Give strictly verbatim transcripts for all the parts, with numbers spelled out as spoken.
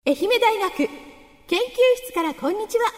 愛媛大学研究室からこんにちは。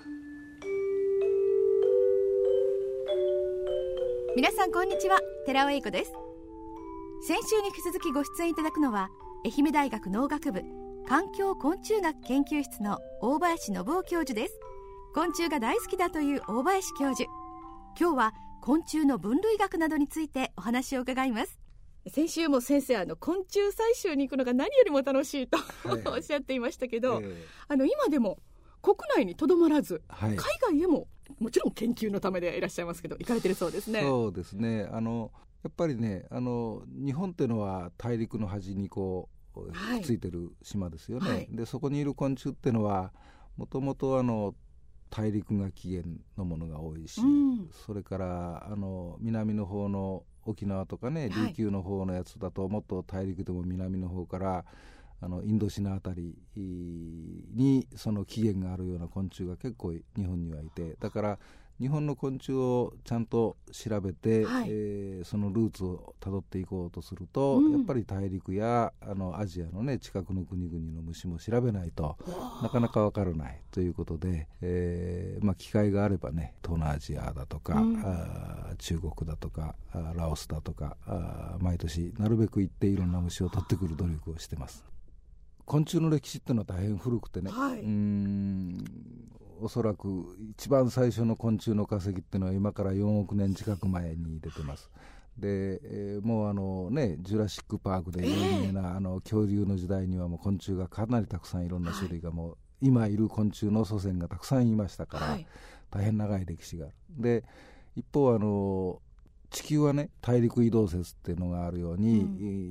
皆さんこんにちは、寺尾英子です。先週に引き続きご出演いただくのは愛媛大学農学部環境昆虫学研究室の大林信夫教授です。昆虫が大好きだという大林教授、今日は昆虫の分類学などについてお話を伺います。先週も先生、あの昆虫採集に行くのが何よりも楽しいと、はいはい、おっしゃっていましたけど、えー、あの今でも国内にとどまらず、はい、海外へももちろん研究のためでいらっしゃいますけど行かれてるそうですね。 そうですね、あのやっぱりね、あの日本っていうのは大陸の端にこう、はい、くっついてる島ですよね、はい、でそこにいる昆虫っていうのはもともとあの大陸が起源のものが多いし、うん、それからあの南の方の沖縄とかね、琉球の方のやつだと、はい、もっと大陸でも南の方からあのインドシナあたりにその起源があるような昆虫が結構日本にはいて、だから日本の昆虫をちゃんと調べて、はい、えー、そのルーツをたどっていこうとすると、うん、やっぱり大陸やあのアジアのね近くの国々の虫も調べないとなかなかわからないということで、えーまあ、機会があればね東南アジアだとか、うん、あ中国だとかラオスだとかあ毎年なるべく行っていろんな虫を取ってくる努力をしてます。昆虫の歴史っていうのは大変古くてね、はい、うーんおそらく一番最初の昆虫の化石っていうのは今からよんおくねん近く前に出てます。で、えー、もうあのねジュラシックパークで有名な、えー、あの恐竜の時代にはもう昆虫がかなりたくさんいろんな種類がもう、はい、今いる昆虫の祖先がたくさんいましたから、はい、大変長い歴史がある。で一方あの地球はね大陸移動説っていうのがあるように、うん、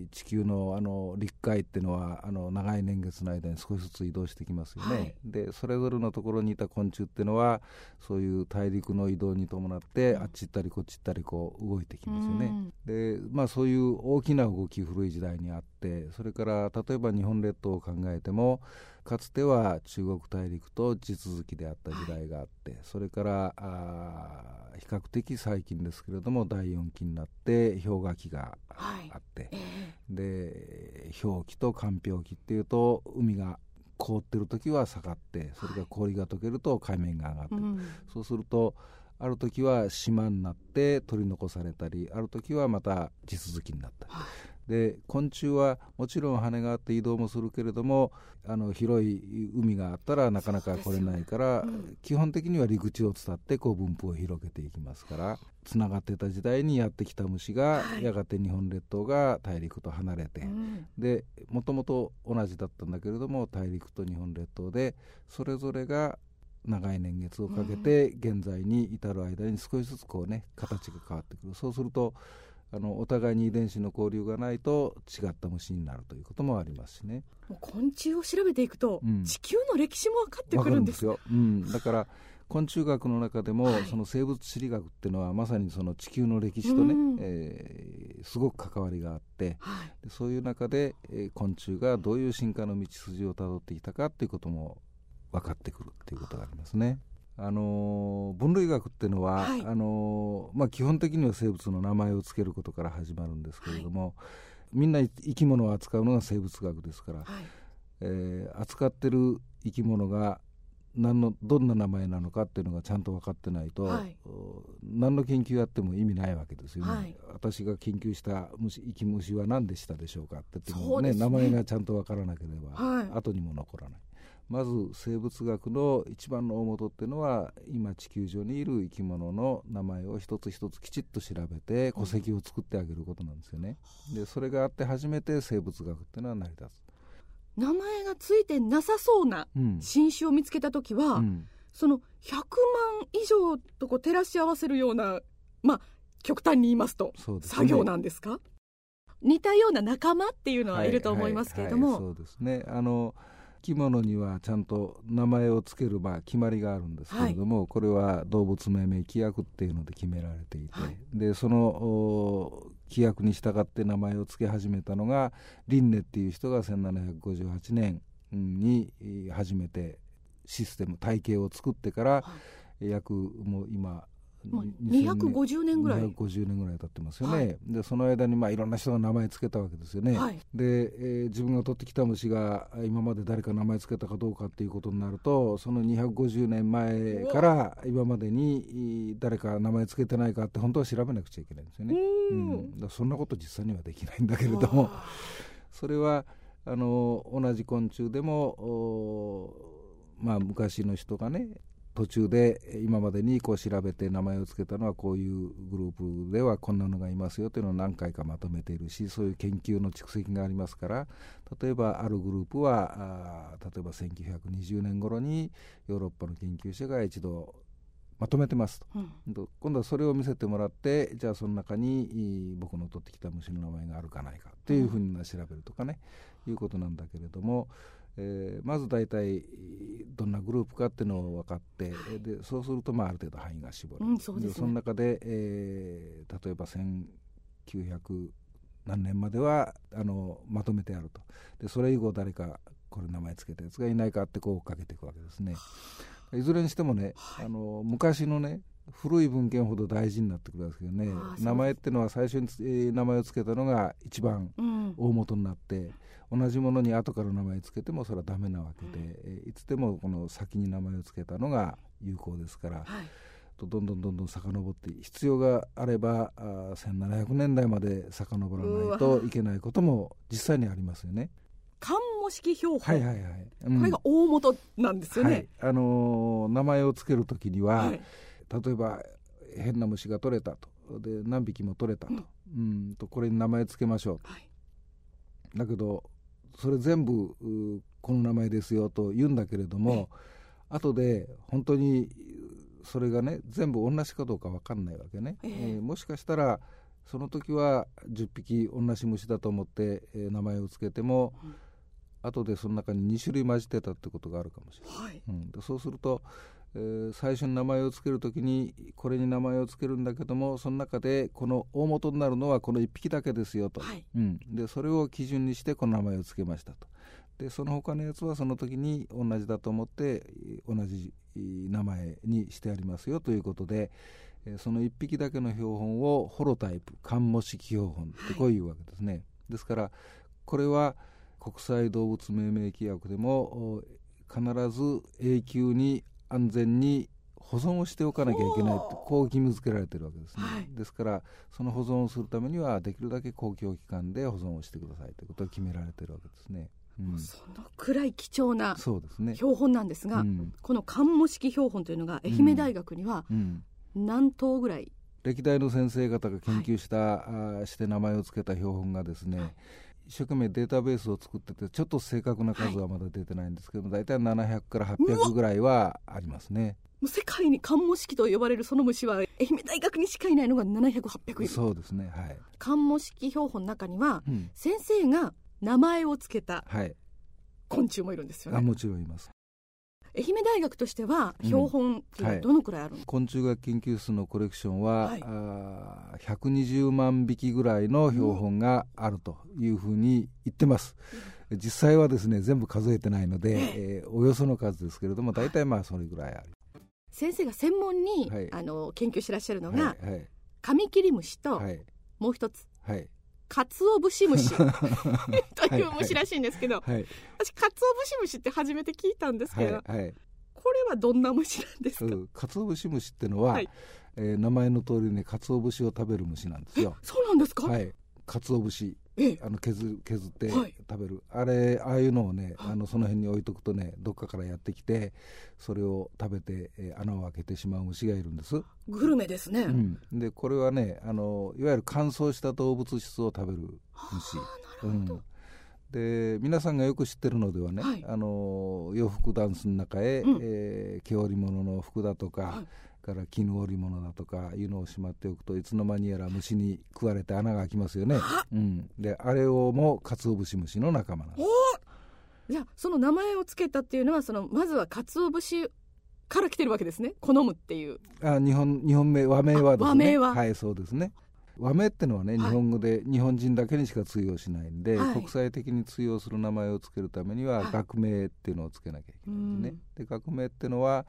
地球 の, あの陸海っていうのはあの長い年月の間に少しずつ移動してきますよね、はい、でそれぞれのところにいた昆虫っていうのはそういう大陸の移動に伴って、うん、あっち行ったりこっち行ったりこう動いてきますよね、うん、で、まあ、そういう大きな動き古い時代にあって、それから例えば日本列島を考えてもかつては中国大陸と地続きであった時代があって、はい、それからあ比較的最近ですけれどもだいよんきになって氷河期があって、はい、で氷期と間氷期っていうと海が凍ってる時は下がって、それから氷が溶けると海面が上がって、はい、そうするとある時は島になって取り残されたり、ある時はまた地続きになったり、はい、で昆虫はもちろん羽があって移動もするけれども、あの広い海があったらなかなか来れないから、うん、基本的には陸地を伝ってこう分布を広げていきますから、つながってた時代にやってきた虫が、はい、やがて日本列島が大陸と離れて、うん、でもともと同じだったんだけれども大陸と日本列島でそれぞれが長い年月をかけて現在に至る間に少しずつこうね形が変わってくる。そうするとあのお互いに遺伝子の交流がないと違った虫になるということもありますしね。 もう昆虫を調べていくと、うん、地球の歴史も分かってくるんですよ。 分かるんですよ、うん、だから昆虫学の中でも、はい、その生物地理学っていうのはまさにその地球の歴史とね、うん、えー、すごく関わりがあって、はい、でそういう中で、えー、昆虫がどういう進化の道筋をたどってきたかっていうことも分かってくるっていうことがありますね。あの分類学っていうのは、はい、あのまあ、基本的には生物の名前をつけることから始まるんですけれども、はい、みんな生き物を扱うのが生物学ですから、はい、えー、扱ってる生き物が何のどんな名前なのかっていうのがちゃんと分かってないと、はい、何の研究やっても意味ないわけですよね、はい、私が研究した虫生き虫は何でしたでしょうかって言っても、ね、名前がちゃんと分からなければ、はい、後にも残らない。まず生物学の一番の大元っていうのは今地球上にいる生き物の名前を一つ一つきちっと調べて戸籍を作ってあげることなんですよね。でそれがあって初めて生物学っていうのは成り立つ。 名前がついてなさそうな新種を見つけたときは、うん、そのひゃくまん以上とこう照らし合わせるような、まあ極端に言いますとそうですね、作業なんですか？似たような仲間っていうのはいると思いますけれども、 はいはいはい、そうですね。あの生き物にはちゃんと名前をつける、まあ、決まりがあるんですけれども、はい、これは動物命名規約っていうので決められていて、はい、でその規約に従って名前をつけ始めたのがリンネっていう人がせんななひゃくごじゅうはちねんに初めてシステム体系を作ってから、はい、約もう今にひゃくごじゅうねんぐらいにひゃくごじゅうねんぐらい経ってますよね、 はい、 でその間にまあいろんな人が名前つけたわけですよね、はい、で、えー、自分が取ってきた虫が今まで誰か名前つけたかどうかっていうことになると、そのにひゃくごじゅうねんまえから今までに誰か名前つけてないかって本当は調べなくちゃいけないんですよね。うん、だそんなこと実際にはできないんだけれども、それはあの同じ昆虫でもまあ昔の人がね途中で今までにこう調べて名前を付けたのはこういうグループではこんなのがいますよというのを何回かまとめているし、そういう研究の蓄積がありますから、例えばあるグループはあ例えばせんきゅうひゃくにじゅうねん頃にヨーロッパの研究者が一度まとめてますと、うん、今度はそれを見せてもらって、じゃあその中に僕の取ってきた虫の名前があるかないかというふうに調べるとかね、うん、いうことなんだけれども、えー、まず大体どんなグループかっていうのを分かって、はい、でそうするとまあある程度範囲が絞れる、うん そ, で、ね、その中で、えー、例えばせんきゅうひゃく何年まではあのまとめてあると、でそれ以後誰かこれ名前つけたやつがいないかってこうかけていくわけですね。いずれにしてもね、はい、あの昔のね古い文献ほど大事になってくるんですけどね、名前ってのは最初に、えー、名前をつけたのが一番大元になって、うん、同じものに後から名前つけてもそれはダメなわけで、うんえー、いつでもこの先に名前をつけたのが有効ですから、はい、とどんどんどんどん遡って必要があればあせんななひゃくねんだいまで遡らないといけないことも実際にありますよね。 カンモ式標本、 はいはいはいうん、 これが大元なんですよね、 はいあのー、名前をつけるときには、はい、例えば変な虫が取れたと、で何匹も取れたと、うんうん、とこれに名前つけましょうと、はい、だけどそれ全部この名前ですよと言うんだけれども、後で本当にそれがね全部同じかどうか分かんないわけね、えーえー、もしかしたらその時はじゅっぴき同じ虫だと思って、えー、名前をつけても、うん後でその中にに種類混じってたってことがあるかもしれない、はいうん、でそうすると、えー、最初に名前をつけるときにこれに名前をつけるんだけども、その中でこの大元になるのはこのいっぴきだけですよと、はいうん、でそれを基準にしてこの名前をつけましたと、でその他のやつはその時に同じだと思って同じ名前にしてありますよということで、えー、そのいっぴきだけの標本をホロタイプカンモ式標本ってこういうわけですね、はい、ですからこれは国際動物命名規約でも必ず永久に安全に保存をしておかなきゃいけないとこう義務付けられているわけですね、はい、ですからその保存をするためにはできるだけ公共機関で保存をしてくださいということが決められているわけですね、 うん、そのくらい貴重な標本なんですが、うん、このカンモ式標本というのが愛媛大学には何頭ぐらい、うんうん、 歴代の先生方が研究した、はい、して名前を付けた標本がですね、はい一生懸命データベースを作っててちょっと正確な数はまだ出てないんですけども、はい、大体ななひゃくからはっぴゃくぐらいはありますね。 もう世界にカンモ式と呼ばれるその虫は愛媛大学にしかいないのがななひゃく、はっぴゃくいる。 そうですね、はい、 カンモ式標本の中には、うん、先生が名前をつけた昆虫もいるんですよね、 はい、あもちろんいます。 愛媛大学としては標本っていうのはどのくらいあるの、うんはい、 昆虫学研究室のコレクションは、はい、あひゃくにじゅうまんびきぐらいの標本があるというふうに言ってます、うん、実際はですね全部数えてないので、えー、およその数ですけれども大体まあそれぐらいある。 先生が専門に、はい、あの研究してらっしゃるのが、はいはい、カミキリムシと、はい、もう一つ、はいカツオブシムシという虫らしいんですけど、はいはい、私カツオブシムシって初めて聞いたんですけど、はいはい、これはどんな虫なんですか？ カツオブシムシってのは、はいえー、名前の通りにカツオ節を食べる虫なんですよ。 そうなんですか？ はい、カツオ節あの 削, 削って食べる、はい、あれああいうのをね、はい、あのその辺に置いとくとねどっかからやってきてそれを食べて、えー、穴を開けてしまう虫がいるんです。 グルメですね、 うん、でこれはねあのいわゆる乾燥した動物質を食べる虫。 なるほど、うんで皆さんがよく知ってるのではね、はい、あの洋服ダンスの中へ、うんえー、毛織物の服だとか、はい、から絹織物だとかいうのをしまっておくといつの間にやら虫に食われて穴が開きますよね、うん、であれをもカツオブシムシの仲間なんです。 じゃあその名前をつけたっていうのはそのまずはカツオ節から来てるわけですね。好むっていうあ 日, 本日本名和名はですね和名ははいそうですね。和名ってのはね、はい、日本語で日本人だけにしか通用しないんで、はい、国際的に通用する名前をつけるためには、はい、学名っていうのをつけなきゃいけないんですね。で学名ってのは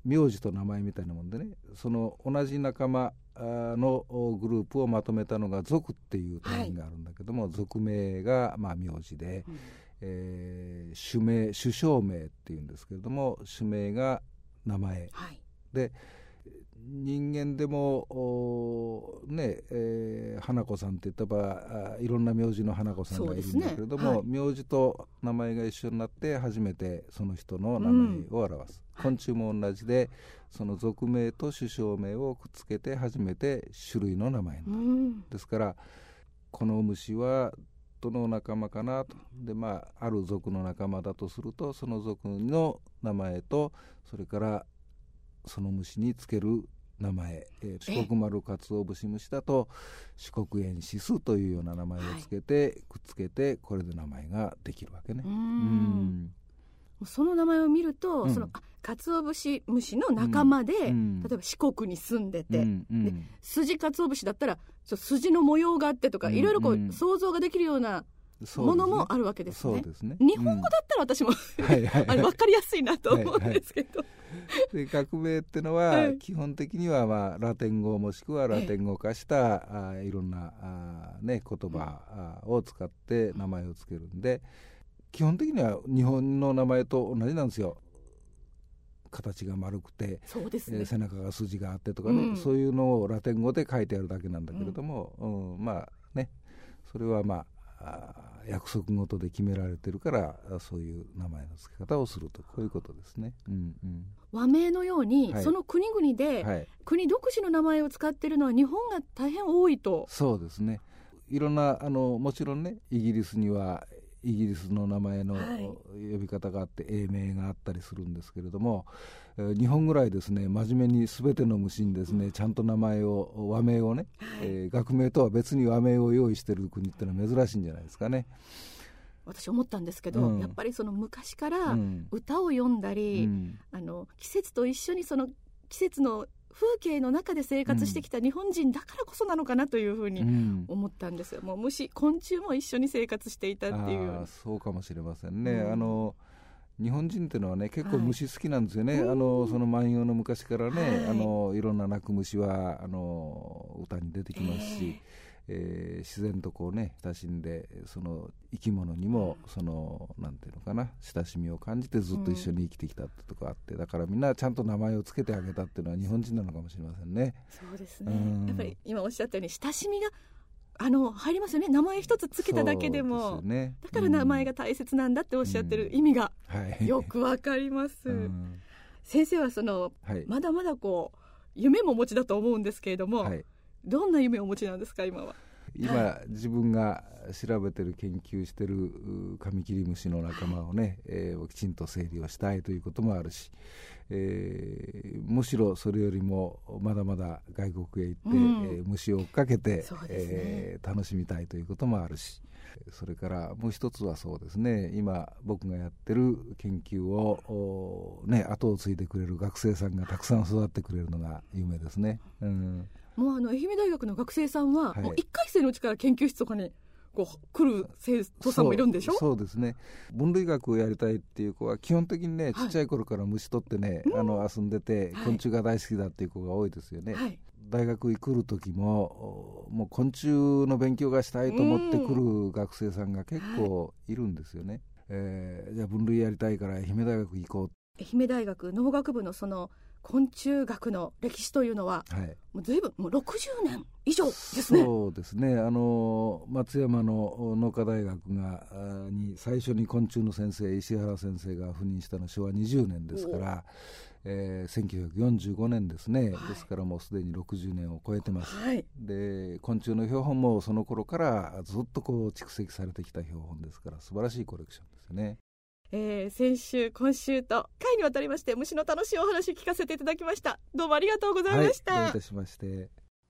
名字と名前みたいなもんでね、その同じ仲間のグループをまとめたのが族っていう単位があるんだけども、はい、族名がまあ名字で、うん、えー、種名種姓名っていうんですけれども、種名が名前、はい、で人間でもね、えー、花子さんって言ったらいろんな名字の花子さんがいるんだけれども、ね、はい、名字と名前が一緒になって初めてその人の名前を表す、うん、昆虫も同じでその属名と種姓名をくっつけて初めて種類の名前になる、うん、ですからこの虫はどの仲間かなと、で、まあ、ある属の仲間だとするとその属の名前とそれからその虫につける名前、えー、四国丸かつお節虫だと四国エンシスというような名前をつけて、はい、くっつけてこれで名前ができるわけね。うーん、 うん、その名前を見ると、うん、そのかつお節虫の仲間で、うん、例えば四国に住んでて、うんうん、で筋かつお節だったらちょ筋の模様があってとか、うんうん、いろいろこう想像ができるようなものもあるわけですね。そうですね。日本語だったら私も、うん、はいはいはい、あれ分かりやすいなと思うんですけど、はいはい、で学名ってのは基本的にはまあラテン語もしくはラテン語化したあいろんなあ、ね、言葉を使って名前をつけるんで、基本的には日本の名前と同じなんですよ。形が丸くて、そうですね、えー、背中が筋があってとかね、うん、そういうのをラテン語で書いてあるだけなんだけれども、うんうん、まあね、それはまあ約束事で決められてるからそういう名前の付け方をすると、こういうことですね。うんうん、 和名のように、はい、その国々で、はい、国独自の名前を使っているのは日本が大変多いと。 そうですね。いろんなあのもちろんね、イギリスにはイギリスの名前の呼び方があって、はい、英名があったりするんですけれども、えー、日本ぐらいですね、真面目に全ての虫にですね、うん、ちゃんと名前を和名をね、はい、えー、学名とは別に和名を用意している国ってのは珍しいんじゃないですかね。 私思ったんですけど、うん、やっぱりその昔から歌を読んだり、うん、あの季節と一緒にその季節の風景の中で生活してきた日本人だからこそなのかなというふうに思ったんですよ。もう虫昆虫も一緒に生活していたっていう。 あ、そうかもしれませんね。うん、あの日本人っていうのはね、結構虫好きなんですよね。はい、あのその万葉の昔からね、はい、あのいろんな鳴く虫はあの歌に出てきますし、えーえー、自然とこうね親しんで、その生き物にもそのなんていうのかな、親しみを感じてずっと一緒に生きてきたってとこあって、うん、だからみんなちゃんと名前をつけてあげたっていうのは日本人なのかもしれませんね。 そうですね、うん、やっぱり今おっしゃったように親しみがあの入りますよね。名前一つつけただけでも、ね、だから名前が大切なんだっておっしゃってる意味がよくわかります。うん、先生はその、はい、まだまだこう夢もお持ちだと思うんですけれども、はい、どんな夢をお持ちなんですか今は。 今、はい、自分が調べてる研究してるカミキリムシの仲間をね、えー、きちんと整理をしたいということもあるし、えー、むしろそれよりもまだまだ外国へ行って、うん、えー、虫を追っかけて、ね、えー、楽しみたいということもあるし、それからもう一つはそうですね、今僕がやってる研究を、ね、後を継いでくれる学生さんがたくさん育ってくれるのが夢ですね。うん、 もうあの愛媛大学の学生さんは、はい、もういっかい生のうちから研究室とかにこう来る生徒さんもいるんでしょ。 そう、そうですね。分類学をやりたいっていう子は基本的にね、ちっちゃい頃から虫取ってね、はい、あの遊んでて昆虫が大好きだっていう子が多いですよね。はい、大学に来る時ももう昆虫の勉強がしたいと思って来る学生さんが結構いるんですよね。はい、えー、じゃあ分類やりたいから愛媛大学行こう。 愛媛大学農学部のその昆虫学の歴史というのは、はい、もう随分もうろくじゅうねん以上ですね。 そうですね。あの松山の農科大学がに最初に昆虫の先生石原先生が赴任したのはしょわにじゅうねんですから、えー、せんきゅうひゃくよんじゅうごねんですね。はい、ですからもうすでにろくじゅうねんを超えてます。はい、で昆虫の標本もその頃からずっとこう蓄積されてきた標本ですから、素晴らしいコレクションですよね。 えー、先週今週と回にわたりまして虫の楽しいお話聞かせていただきました。どうもありがとうございました。 はい、どういたしまして。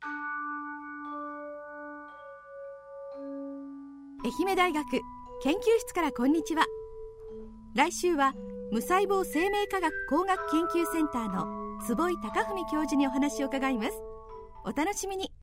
愛媛大学研究室からこんにちは。来週は無細胞生命科学工学研究センターの坪井孝文教授にお話を伺います。お楽しみに。